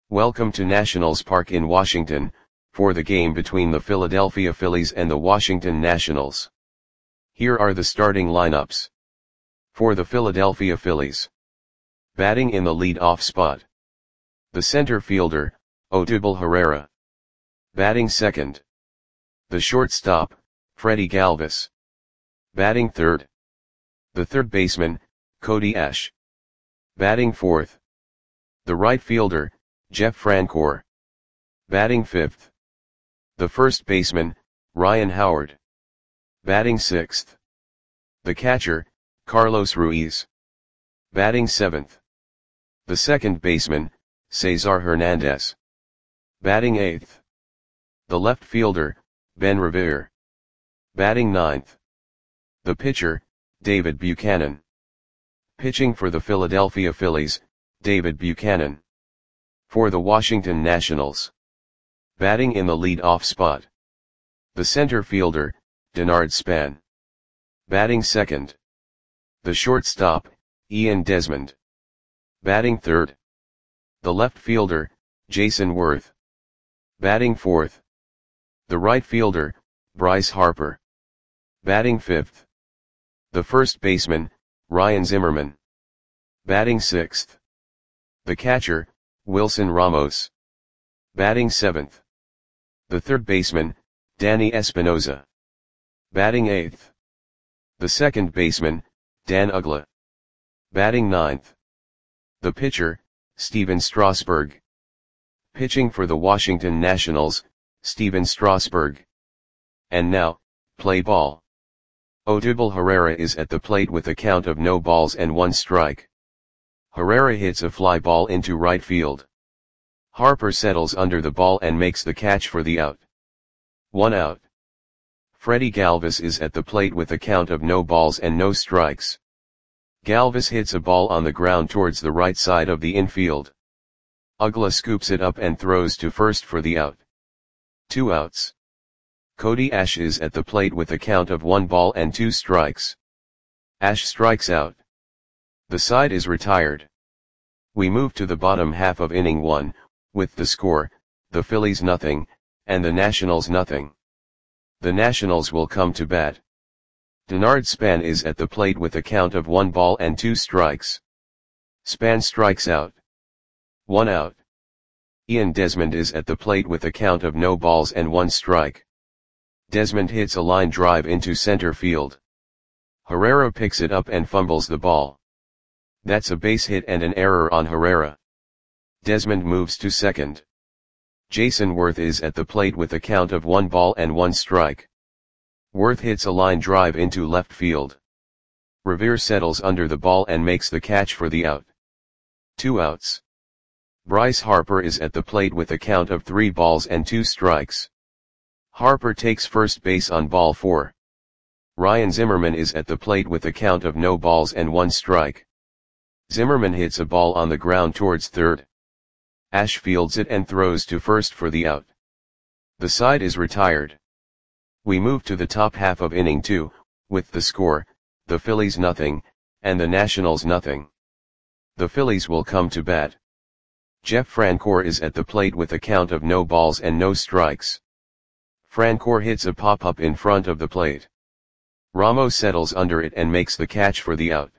Welcome to Nationals Park in Washington, for the game between the Philadelphia Phillies and the Washington Nationals. Here are the starting lineups. For the Philadelphia Phillies. Batting in the lead-off spot. The center fielder, Odubel Herrera. Batting second. The shortstop, Freddie Galvis. Batting third. The third baseman, Cody Ashe. Batting fourth. The right fielder, Jeff Francoeur. Batting fifth. The first baseman, Ryan Howard. Batting sixth. The catcher, Carlos Ruiz. Batting seventh. The second baseman, Cesar Hernandez. Batting eighth. The left fielder, Ben Revere. Batting ninth. The pitcher, David Buchanan. Pitching for the Philadelphia Phillies, David Buchanan. For the Washington Nationals. Batting in the lead-off spot. The center fielder, Denard Span. Batting second. The shortstop, Ian Desmond. Batting third. The left fielder, Jason Worth. Batting fourth. The right fielder, Bryce Harper. Batting fifth. The first baseman, Ryan Zimmerman. Batting sixth. The catcher, Wilson Ramos. Batting seventh. The third baseman, Danny Espinoza. Batting eighth. The second baseman, Dan Uggla. Batting ninth. The pitcher, Stephen Strasburg. Pitching for the Washington Nationals, Stephen Strasburg. And now, play ball. Odubel Herrera is at the plate with a count of no balls and one strike. Herrera hits a fly ball into right field. Harper settles under the ball and makes the catch for the out. 1 out. Freddie Galvis is at the plate with a count of no balls and no strikes. Galvis hits a ball on the ground towards the right side of the infield. Uggla scoops it up and throws to first for the out. 2 outs. Cody Ashe is at the plate with a count of 1 ball and 2 strikes. Ashe strikes out. The side is retired. We move to the bottom half of inning 1, with the score, the Phillies nothing, and the Nationals nothing. The Nationals will come to bat. Denard Span is at the plate with a count of 1 ball and 2 strikes. Span strikes out. 1 out. Ian Desmond is at the plate with a count of no balls and 1 strike. Desmond hits a line drive into center field. Herrera picks it up and fumbles the ball. That's a base hit and an error on Herrera. Desmond moves to second. Jason Worth is at the plate with a count of 1 ball and 1 strike. Worth hits a line drive into left field. Revere settles under the ball and makes the catch for the out. 2 outs. Bryce Harper is at the plate with a count of 3 balls and 2 strikes. Harper takes first base on ball 4. Ryan Zimmerman is at the plate with a count of no balls and 1 strike. Zimmerman hits a ball on the ground towards third. Ashe fields it and throws to first for the out. The side is retired. We move to the top half of inning 2, with the score, the Phillies nothing, and the Nationals nothing. The Phillies will come to bat. Jeff Francoeur is at the plate with a count of no balls and no strikes. Francoeur hits a pop-up in front of the plate. Ramos settles under it and makes the catch for the out.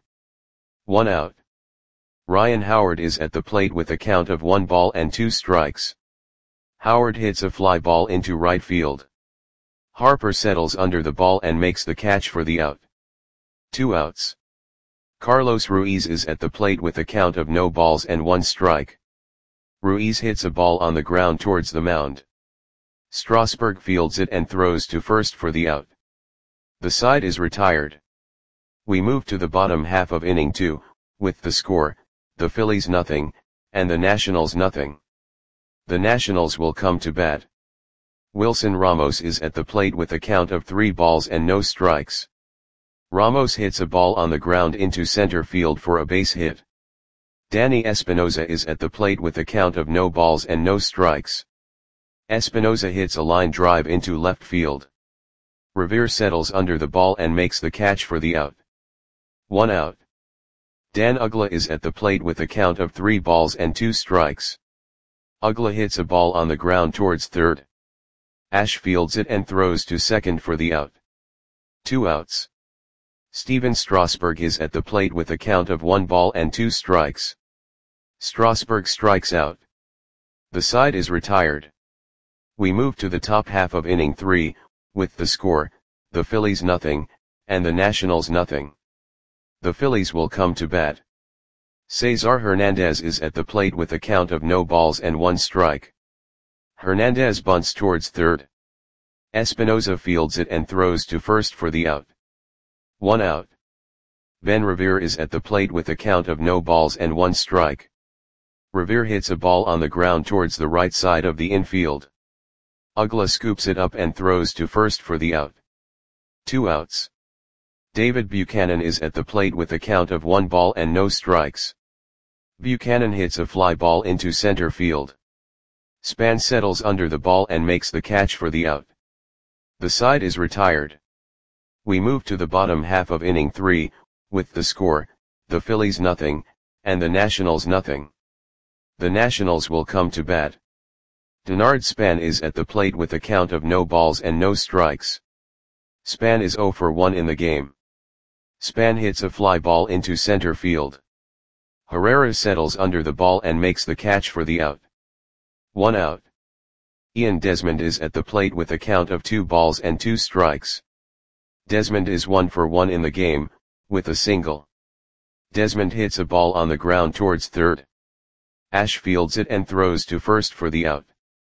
1 out. Ryan Howard is at the plate with a count of 1 ball and 2 strikes. Howard hits a fly ball into right field. Harper settles under the ball and makes the catch for the out. 2 outs. Carlos Ruiz is at the plate with a count of no balls and 1 strike. Ruiz hits a ball on the ground towards the mound. Strasburg fields it and throws to first for the out. The side is retired. We move to the bottom half of inning 2, with the score, the Phillies nothing, and the Nationals nothing. The Nationals will come to bat. Wilson Ramos is at the plate with a count of 3 balls and no strikes. Ramos hits a ball on the ground into center field for a base hit. Danny Espinoza is at the plate with a count of no balls and no strikes. Espinoza hits a line drive into left field. Revere settles under the ball and makes the catch for the out. 1 out. Dan Uggla is at the plate with a count of 3 balls and 2 strikes. Ugla hits a ball on the ground towards third. Ash fields it and throws to second for the out. 2 outs. Steven Strasburg is at the plate with a count of 1 ball and 2 strikes. Strasburg strikes out. The side is retired. We move to the top half of inning 3, with the score, the Phillies nothing, and the Nationals nothing. The Phillies will come to bat. Cesar Hernandez is at the plate with a count of no balls and 1 strike. Hernandez bunts towards third. Espinosa fields it and throws to first for the out. 1 out. Ben Revere is at the plate with a count of no balls and 1 strike. Revere hits a ball on the ground towards the right side of the infield. Ugla scoops it up and throws to first for the out. 2 outs. David Buchanan is at the plate with a count of 1 ball and no strikes. Buchanan hits a fly ball into center field. Span settles under the ball and makes the catch for the out. The side is retired. We move to the bottom half of inning 3, with the score, the Phillies nothing, and the Nationals nothing. The Nationals will come to bat. Denard Span is at the plate with a count of no balls and no strikes. Span is 0 for 1 in the game. Span hits a fly ball into center field. Herrera settles under the ball and makes the catch for the out. 1 out. Ian Desmond is at the plate with a count of 2 balls and 2 strikes. Desmond is 1 for 1 in the game, with a single. Desmond hits a ball on the ground towards third. Ash fields it and throws to first for the out.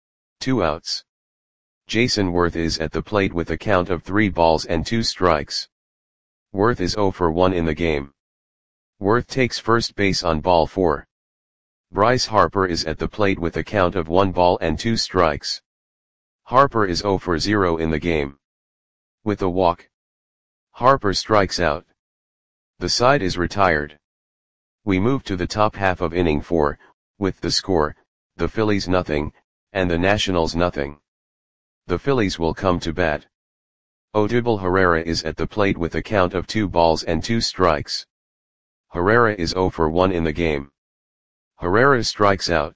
2 outs. Jason Worth is at the plate with a count of 3 balls and 2 strikes. Worth is 0 for 1 in the game. Worth takes first base on ball 4. Bryce Harper is at the plate with a count of 1 ball and 2 strikes. Harper is 0 for 0 in the game. With a walk, Harper strikes out. The side is retired. We move to the top half of inning 4, with the score, the Phillies nothing, and the Nationals nothing. The Phillies will come to bat. Odubel Herrera is at the plate with a count of 2 balls and 2 strikes. Herrera is 0 for 1 in the game. Herrera strikes out.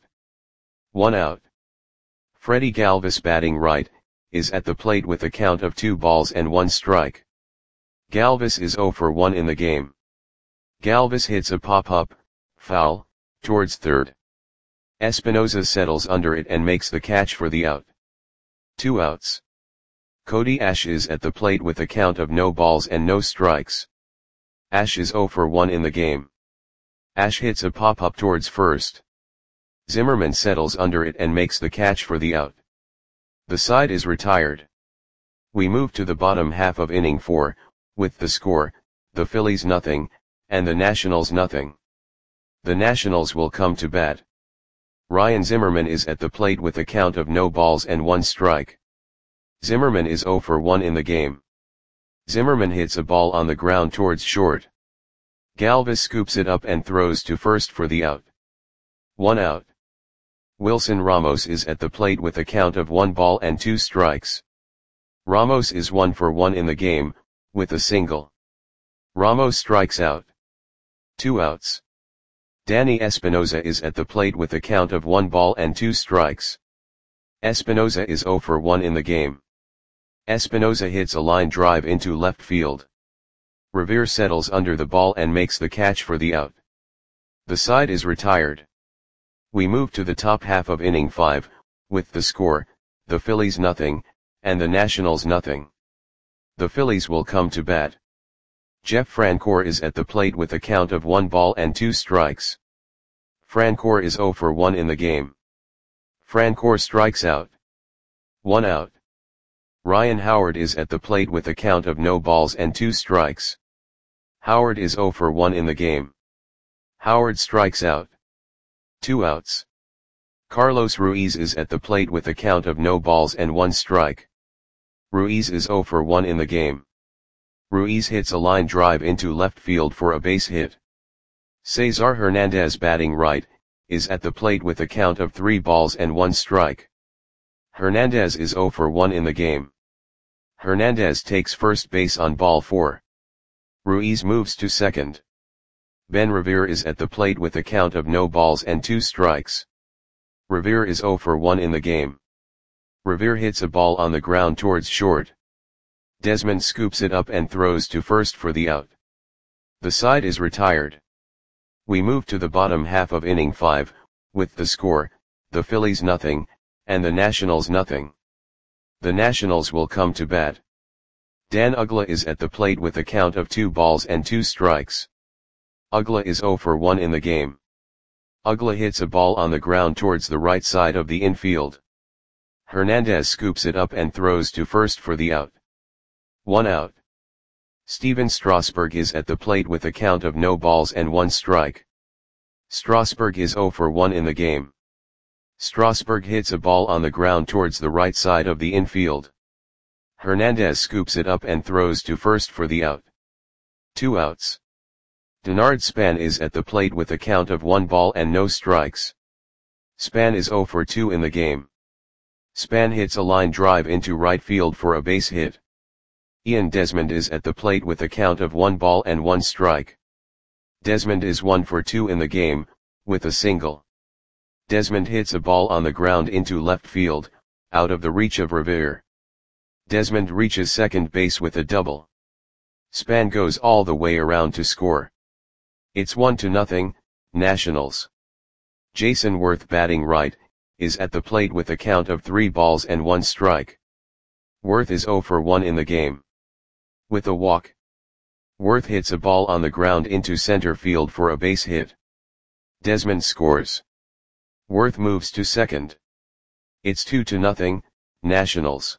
1 out. Freddie Galvis batting right, is at the plate with a count of 2 balls and 1 strike. Galvis is 0 for 1 in the game. Galvis hits a pop-up, foul, towards third. Espinosa settles under it and makes the catch for the out. 2 outs. Cody Ash is at the plate with a count of no balls and no strikes. Ash is 0 for 1 in the game. Ash hits a pop-up towards first. Zimmerman settles under it and makes the catch for the out. The side is retired. We move to the bottom half of inning 4, with the score, the Phillies nothing, and the Nationals nothing. The Nationals will come to bat. Ryan Zimmerman is at the plate with a count of no balls and 1 strike. Zimmerman is 0 for 1 in the game. Zimmerman hits a ball on the ground towards short. Galvis scoops it up and throws to first for the out. 1 out. Wilson Ramos is at the plate with a count of 1 ball and 2 strikes. Ramos is 1 for 1 in the game, with a single. Ramos strikes out. 2 outs. Danny Espinosa is at the plate with a count of 1 ball and 2 strikes. Espinosa is 0 for 1 in the game. Espinosa hits a line drive into left field. Revere settles under the ball and makes the catch for the out. The side is retired. We move to the top half of inning 5, with the score, the Phillies nothing, and the Nationals nothing. The Phillies will come to bat. Jeff Francoeur is at the plate with a count of 1 ball and 2 strikes. Francoeur is 0 for 1 in the game. Francoeur strikes out. 1 out. Ryan Howard is at the plate with a count of no balls and 2 strikes. Howard is 0 for 1 in the game. Howard strikes out. 2 outs. Carlos Ruiz is at the plate with a count of no balls and 1 strike. Ruiz is 0 for 1 in the game. Ruiz hits a line drive into left field for a base hit. Cesar Hernandez batting right, is at the plate with a count of 3 balls and 1 strike. Hernandez is 0 for 1 in the game. Hernandez takes first base on ball 4. Ruiz moves to second. Ben Revere is at the plate with a count of no balls and 2 strikes. Revere is 0 for 1 in the game. Revere hits a ball on the ground towards short. Desmond scoops it up and throws to first for the out. The side is retired. We move to the bottom half of inning 5, with the score, the Phillies nothing, and the Nationals nothing. The Nationals will come to bat. Dan Uggla is at the plate with a count of 2 balls and 2 strikes. Uggla is 0 for 1 in the game. Uggla hits a ball on the ground towards the right side of the infield. Hernandez scoops it up and throws to first for the out. 1 out. Steven Strasburg is at the plate with a count of no balls and 1 strike. Strasburg is 0 for 1 in the game. Strasburg hits a ball on the ground towards the right side of the infield. Hernandez scoops it up and throws to first for the out. 2 outs. Denard Span is at the plate with a count of 1 ball and no strikes. Span is 0 for 2 in the game. Span hits a line drive into right field for a base hit. Ian Desmond is at the plate with a count of 1 ball and 1 strike. Desmond is 1 for 2 in the game, with a single. Desmond hits a ball on the ground into left field, out of the reach of Revere. Desmond reaches second base with a double. Span goes all the way around to score. It's 1-0, Nationals. Jason Worth, batting right, is at the plate with a count of 3 balls and 1 strike. Worth is 0 for 1 in the game. With a walk. Worth hits a ball on the ground into center field for a base hit. Desmond scores. Worth moves to second. It's 2-0, Nationals.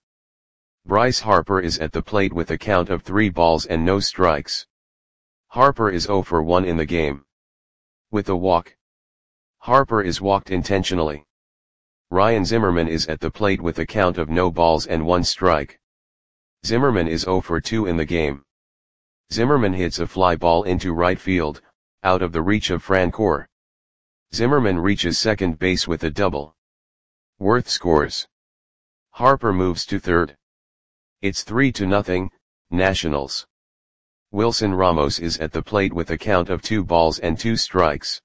Bryce Harper is at the plate with a count of 3 balls and no strikes. Harper is 0 for 1 in the game. With a walk. Harper is walked intentionally. Ryan Zimmerman is at the plate with a count of no balls and 1 strike. Zimmerman is 0 for 2 in the game. Zimmerman hits a fly ball into right field, out of the reach of Francoeur. Zimmerman reaches second base with a double. Worth scores. Harper moves to third. It's 3-0, Nationals. Wilson Ramos is at the plate with a count of 2 balls and 2 strikes.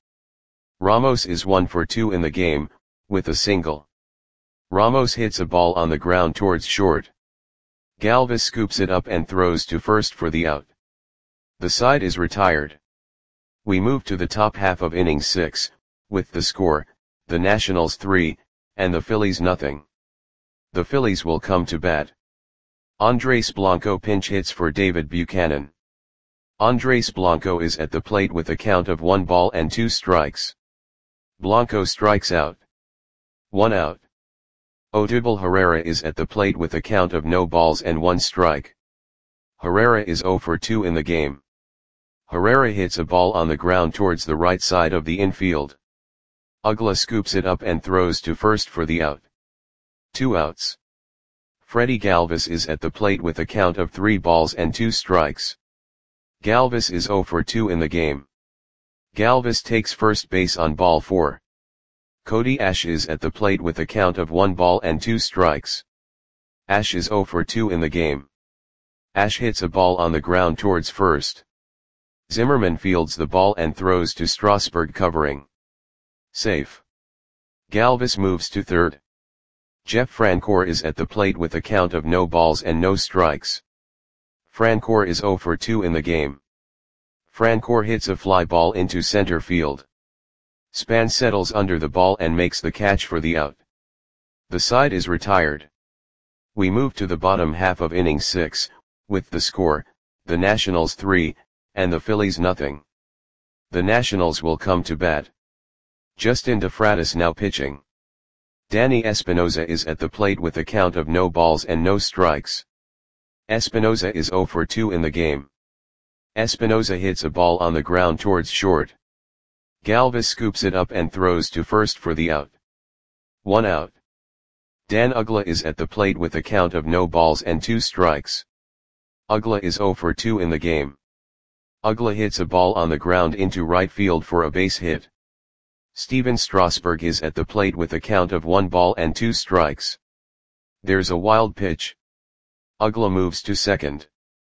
Ramos is 1 for 2 in the game, with a single. Ramos hits a ball on the ground towards short. Galvis scoops it up and throws to first for the out. The side is retired. We move to the top half of inning 6, with the score, the Nationals 3, and the Phillies nothing. The Phillies will come to bat. Andres Blanco pinch hits for David Buchanan. Andres Blanco is at the plate with a count of 1 ball and 2 strikes. Blanco strikes out. 1 out. Odubel Herrera is at the plate with a count of no balls and 1 strike. Herrera is 0 for 2 in the game. Herrera hits a ball on the ground towards the right side of the infield. Uggla scoops it up and throws to first for the out. 2 outs. Freddie Galvis is at the plate with a count of 3 balls and 2 strikes. Galvis is 0 for 2 in the game. Galvis takes first base on ball 4. Cody Ash is at the plate with a count of 1 ball and 2 strikes. Ash is 0 for 2 in the game. Ash hits a ball on the ground towards first. Zimmerman fields the ball and throws to Strasburg, covering. Safe. Galvis moves to third. Jeff Francoeur is at the plate with a count of no balls and no strikes. Francoeur is 0 for 2 in the game. Francoeur hits a fly ball into center field. Span settles under the ball and makes the catch for the out. The side is retired. We move to the bottom half of inning 6, with the score, the Nationals 3, and the Phillies nothing. The Nationals will come to bat. Justin DeFratis now pitching. Danny Espinosa is at the plate with a count of no balls and no strikes. Espinosa is 0 for 2 in the game. Espinosa hits a ball on the ground towards short. Galvis scoops it up and throws to first for the out. 1 out. Dan Uggla is at the plate with a count of no balls and 2 strikes. Uggla is 0 for 2 in the game. Uggla hits a ball on the ground into right field for a base hit. Steven Strasburg is at the plate with a count of 1 ball and 2 strikes. There's a wild pitch. Uggla moves to second.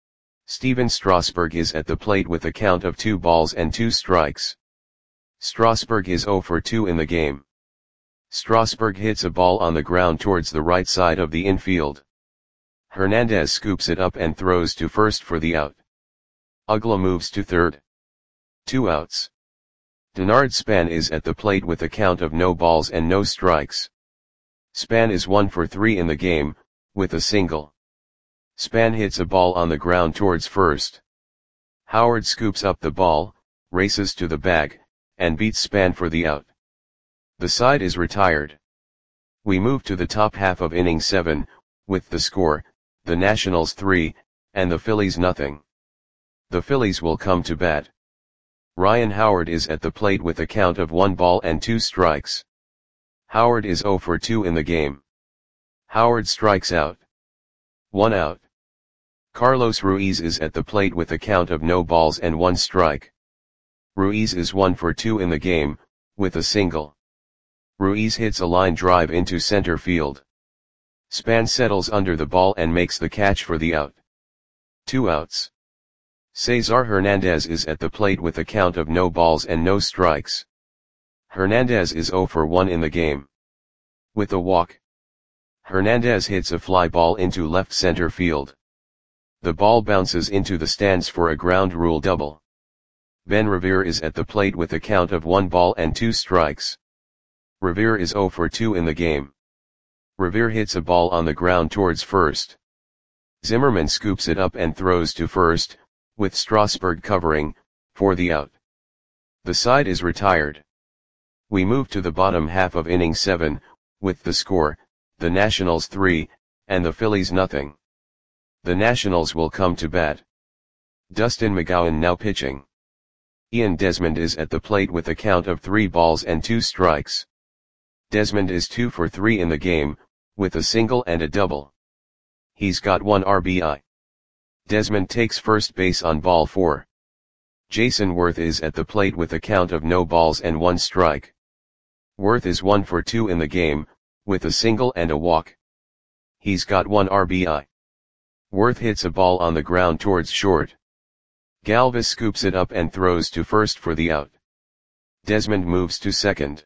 Steven Strasburg is at the plate with a count of 2 balls and 2 strikes. Strasburg is 0 for 2 in the game. Strasburg hits a ball on the ground towards the right side of the infield. Hernandez scoops it up and throws to first for the out. Uggla moves to third. 2 outs. Denard Span is at the plate with a count of no balls and no strikes. Span is 1 for 3 in the game, with a single. Span hits a ball on the ground towards first. Howard scoops up the ball, races to the bag, and beats Span for the out. The side is retired. We move to the top half of inning 7, with the score, the Nationals 3, and the Phillies nothing. The Phillies will come to bat. Ryan Howard is at the plate with a count of 1 ball and 2 strikes. Howard is 0 for 2 in the game. Howard strikes out. 1 out. Carlos Ruiz is at the plate with a count of no balls and 1 strike. Ruiz is 1 for 2 in the game, with a single. Ruiz hits a line drive into center field. Span settles under the ball and makes the catch for the out. 2 outs. Cesar Hernandez is at the plate with a count of no balls and no strikes. Hernandez is 0 for 1 in the game. With a walk. Hernandez hits a fly ball into left center field. The ball bounces into the stands for a ground rule double. Ben Revere is at the plate with a count of 1 ball and 2 strikes. Revere is 0 for 2 in the game. Revere hits a ball on the ground towards first. Zimmerman scoops it up and throws to first, with Strasburg covering, for the out. The side is retired. We move to the bottom half of inning 7, with the score, the Nationals 3, and the Phillies nothing. The Nationals will come to bat. Dustin McGowan now pitching. Ian Desmond is at the plate with a count of 3 balls and 2 strikes. Desmond is 2 for 3 in the game, with a single and a double. He's got 1 RBI. Desmond takes first base on ball 4. Jason Worth is at the plate with a count of no balls and 1 strike. Worth is 1 for 2 in the game, with a single and a walk. He's got 1 RBI. Worth hits a ball on the ground towards short. Galvis scoops it up and throws to first for the out. Desmond moves to second.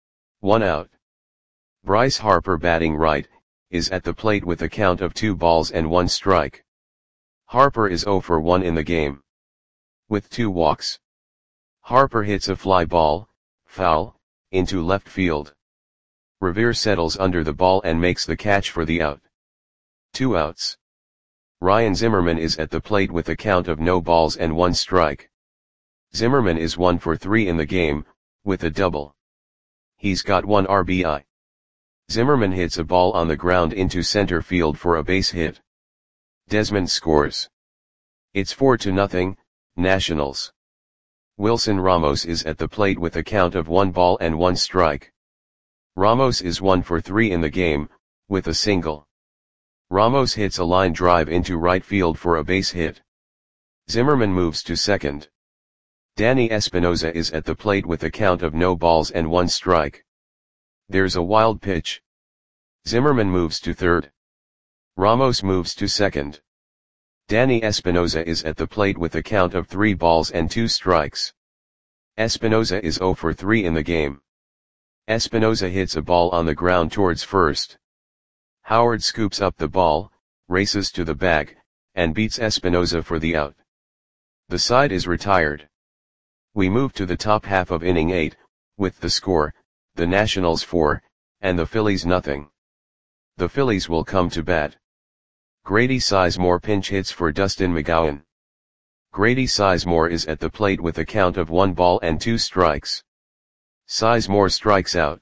1 out. Bryce Harper batting right, is at the plate with a count of 2 balls and 1 strike. Harper is 0 for 1 in the game. With 2 walks. Harper hits a fly ball, foul, into left field. Revere settles under the ball and makes the catch for the out. 2 outs. Ryan Zimmerman is at the plate with a count of no balls and 1 strike. Zimmerman is 1 for 3 in the game, with a double. He's got 1 RBI. Zimmerman hits a ball on the ground into center field for a base hit. Desmond scores. It's 4-0, Nationals. Wilson Ramos is at the plate with a count of 1 ball and 1 strike. Ramos is 1 for 3 in the game, with a single. Ramos hits a line drive into right field for a base hit. Zimmerman moves to second. Danny Espinosa is at the plate with a count of no balls and 1 strike. There's a wild pitch. Zimmerman moves to third. Ramos moves to second. Danny Espinosa is at the plate with a count of 3 balls and 2 strikes. Espinosa is 0 for 3 in the game. Espinosa hits a ball on the ground towards first. Howard scoops up the ball, races to the bag, and beats Espinosa for the out. The side is retired. We move to the top half of inning 8, with the score, the Nationals 4, and the Phillies nothing. The Phillies will come to bat. Grady Sizemore pinch hits for Dustin McGowan. Grady Sizemore is at the plate with a count of 1 ball and 2 strikes. Sizemore strikes out.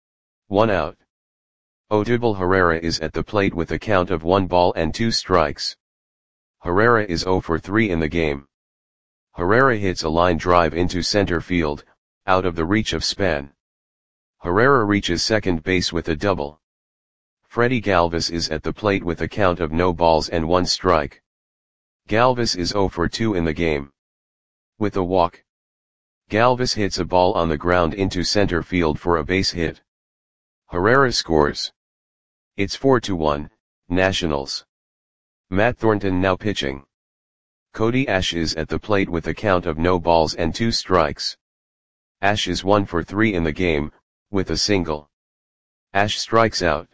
1 out. Odubel Herrera is at the plate with a count of 1 ball and 2 strikes. Herrera is 0 for 3 in the game. Herrera hits a line drive into center field, out of the reach of Span. Herrera reaches second base with a double. Freddie Galvis is at the plate with a count of no balls and 1 strike. Galvis is 0 for 2 in the game. With a walk. Galvis hits a ball on the ground into center field for a base hit. Herrera scores. It's 4-1, Nationals. Matt Thornton now pitching. Cody Ash is at the plate with a count of no balls and 2 strikes. Ash is 1 for 3 in the game, with a single. Ash strikes out.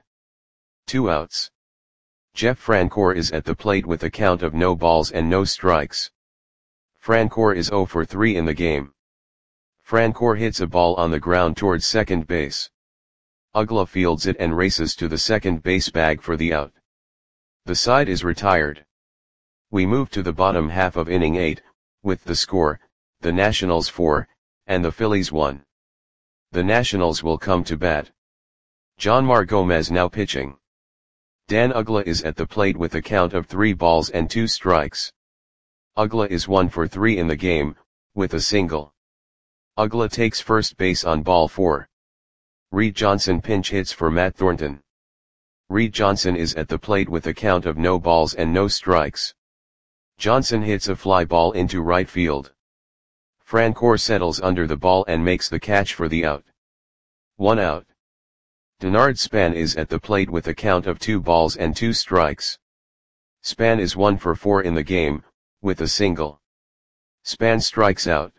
2 outs. Jeff Francoeur is at the plate with a count of no balls and no strikes. Francoeur is 0 for 3 in the game. Francoeur hits a ball on the ground towards second base. Uggla fields it and races to the second base bag for the out. The side is retired. We move to the bottom half of inning 8, with the score, the Nationals 4, and the Phillies 1. The Nationals will come to bat. Jonmar Gomez now pitching. Dan Uggla is at the plate with a count of 3 balls and 2 strikes. Uggla is 1 for 3 in the game, with a single. Uggla takes first base on ball 4. Reed Johnson pinch hits for Matt Thornton. Reed Johnson is at the plate with a count of no balls and no strikes. Johnson hits a fly ball into right field. Francoeur settles under the ball and makes the catch for the out. 1 out. Denard Span is at the plate with a count of 2 balls and 2 strikes. Span is 1 for 4 in the game, with a single. Span strikes out.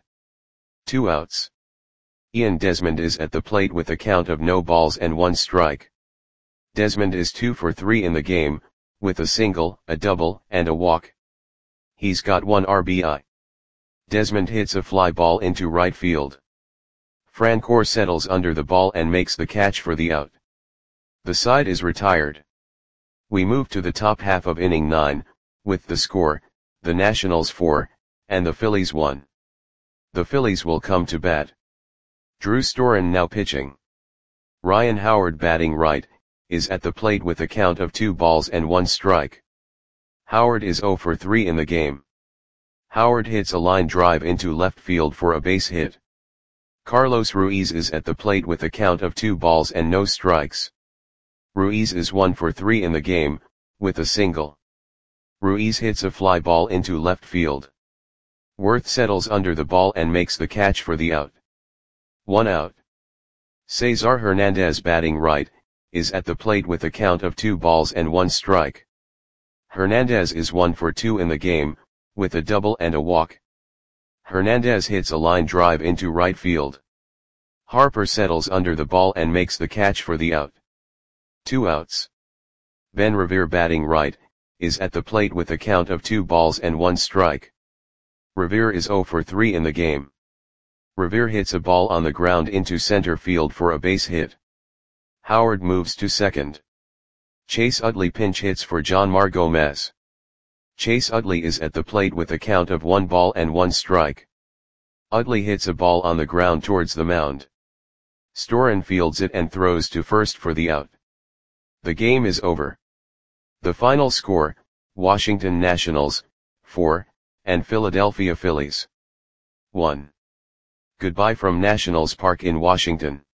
2 outs. Ian Desmond is at the plate with a count of no balls and 1 strike. Desmond is 2 for 3 in the game, with a single, a double, and a walk. He's got 1 RBI. Desmond hits a fly ball into right field. Francoeur settles under the ball and makes the catch for the out. The side is retired. We move to the top half of inning 9, with the score, the Nationals 4, and the Phillies 1. The Phillies will come to bat. Drew Storen now pitching. Ryan Howard batting right, is at the plate with a count of 2 balls and 1 strike. Howard is 0 for 3 in the game. Howard hits a line drive into left field for a base hit. Carlos Ruiz is at the plate with a count of 2 balls and no strikes. Ruiz is 1 for 3 in the game, with a single. Ruiz hits a fly ball into left field. Worth settles under the ball and makes the catch for the out. 1 out. Cesar Hernandez batting right, is at the plate with a count of 2 balls and 1 strike. Hernandez is 1 for 2 in the game, with a double and a walk. Hernandez hits a line drive into right field. Harper settles under the ball and makes the catch for the out. 2 outs. Ben Revere batting right, is at the plate with a count of 2 balls and 1 strike. Revere is 0 for 3 in the game. Revere hits a ball on the ground into center field for a base hit. Howard moves to second. Chase Utley pinch hits for Jonmar Gomez. Chase Utley is at the plate with a count of 1 ball and 1 strike. Utley hits a ball on the ground towards the mound. Storen fields it and throws to first for the out. The game is over. The final score, Washington Nationals, 4, and Philadelphia Phillies, 1. Goodbye from Nationals Park in Washington.